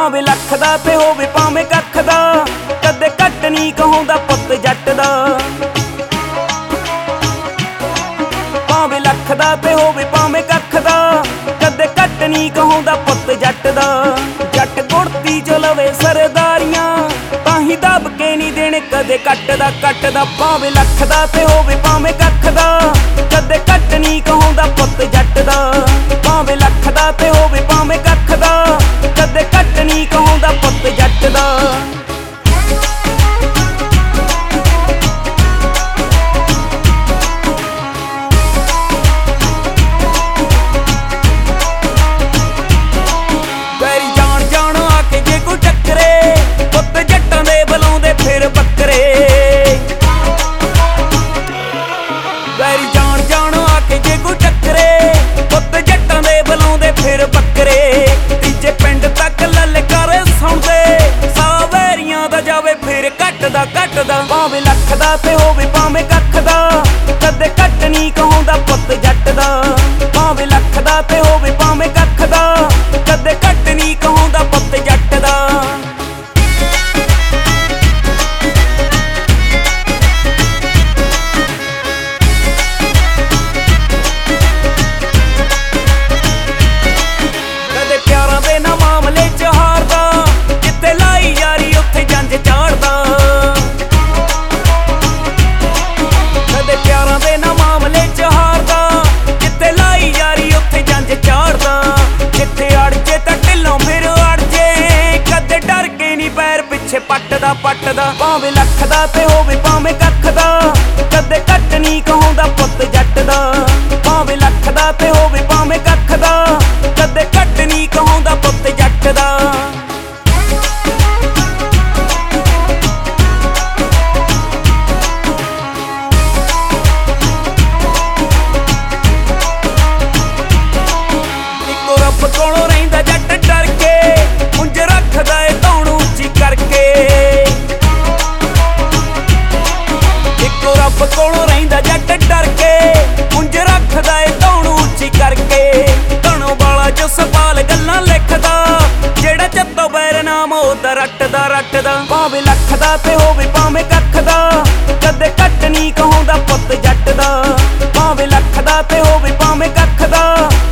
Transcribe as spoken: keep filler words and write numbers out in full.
ਭਾਵੇਂ ਲੱਖ ਦਾ ਤੇ ਹੋਵੇ ਭਾਵੇਂ ਕੱਖ ਦਾ, ਕਦੇ ਘੱਟ ਨਹੀਂ ਕਹਾਉਂਦਾ ਪੁੱਤ ਜੱਟ ਦਾ। ਭਾਵੇਂ ਲੱਖ ਦਾ ਤੇ ਹੋਵੇ ਭਾਵੇਂ ਕੱਖ ਦਾ, ਕਦੇ ਘੱਟ ਨਹੀਂ ਕਹਾਉਂਦਾ ਪੁੱਤ ਜੱਟ ਦਾ। ਜੱਟ ਗੁੜਤੀ ਚ ਲਵੇ ਸਰਦਾਰੀਆਂ, ਤਾਂ ਹੀ ਦੱਬ ਕੇ ਨਹੀਂ ਦੇਣੇ ਕਦੇ ਕੱਟ ਦਾ ਕੱਟ ਦਾ। ਭਾਵੇਂ ਲੱਖ ਦਾ ਤੇ ਹੋਵੇ ਭਾਵੇਂ ਕੱਖ ਦਾ, ਕਦੇ ਘੱਟ ਨਹੀਂ ਕਹਾਉਂਦਾ ਪੁੱਤ ਜੱਟ ਦਾ। ਭਾਵੇਂ ਲੱਖ ਦਾ ਤੇ ਹੋਵੇ ਭਾਵੇਂ ਕੱਖ ਦਾ, ਕਦੇ ਘੱਟ ਨਹੀਂ ਕਹਾਉਂਦਾ ਪੁੱਤ ਜੱਟ ਦਾ। ਫਿਰ ਬੱਕਰੇ ਵੈਰੀ ਜਾਣ ਜਾਣ ਆ ਕੇ ਜੇ ਕੋਈ ਟੱਕਰੇ, ਪੁੱਤ ਜੱਟਾਂ ਦੇ ਬੁਲਾਉਂਦੇ ਫਿਰ ਬੱਕਰੇ। ਤੀਜੇ ਪਿੰਡ ਤੱਕ ਲਲਕਾਰੇ ਸੁਣਦੇ, ਸਾ ਵੈਰੀਆਂ ਦਾ ਜਾਵੇ ਫਿਰ ਕੱਟਦਾ ਕੱਟਦਾ। ਭਾਵੇਂ ਲੱਖ ਦਾ ਤੇ ਹੋਵੇ ਭਾਵੇਂ ਕੱਖ ਦਾ, ਕਦੇ ਘੱਟ ਨਹੀਂ ਕਹਾਉਂਦਾ ਪੁੱਤ ਜੱਟ ਦਾ। ਭਾਵੇਂ ਲੱਖ ਦਾ ਤੇ ਹੋਵੇ ਭਾਵੇਂ ਕੱਖ ਦਾ, ਕਦੇ ਘੱਟ ਨਹੀਂ ਕਹਾਉਂਦਾ ਪੁੱਤ ਜੱਟ ਦਾ। ਪੱਟਦਾ ਪੱਟਦਾ ਭਾਵੇਂ ਲੱਖ ਦਾ ਤੇ ਹੋਵੇ ਭਾਵੇਂ ਕੱਖ ਦਾ, ਕਦੇ ਘੱਟ ਨਹੀਂ ਕਹਾਉਂਦਾ ਪੁੱਤ ਜੱਟ ਦਾ। ਭਾਵੇਂ ਲੱਖ ਦਾ ਤੇ ਹੋਵੇ ਭਾਵੇਂ ਕੱਖ ਦਾ, ਕਦੇ ਘੱਟ ਨਹੀਂ ਕਹਾਉਂਦਾ ਪੁੱਤ ਜੱਟ ਦਾ। ਇੱਕੋ ਰੱਬ ਕੋਲੋਂ ਰਹਿੰਦਾ ਜੱਟ ਡਰ ਕੇ, ਉਂਝ ਰੱਖਦਾ ਏ ਧੌਣ ਉੱਚੀ ਕਰਕੇ। ਰੱਬ ਕੋਲੋਂ ਰਹਿੰਦਾ ਜੱਟ ਡਰ ਕੇ, ਉਂਝ ਰੱਖਦਾ ਏ ਧੌਣ ਉੱਚੀ ਕਰਕੇ। ਧਣੋਂ ਵਾਲਾ ਜਸਪਾਲ ਗੱਲਾਂ ਲਿਖਦਾ, ਜਿਹੜਾ ਚੱਤੋ ਬੈਰ ਨਾਮ ਉਹਦਾ ਰੱਟਦਾ ਰੱਟਦਾ। ਭਾਵੇਂ ਲੱਖ ਦਾ ਤੇ ਹੋਵੇ ਭਾਵੇਂ ਕੱਖ ਦਾ, ਕਦੇ ਘੱਟ ਨਹੀਂ ਕਹਾਉਂਦਾ ਪੁੱਤ ਜੱਟ ਦਾ। ਭਾਵੇਂ ਲੱਖ ਦਾ ਤੇ ਹੋਵੇ ਭਾਵੇਂ ਕੱਖ ਦਾ,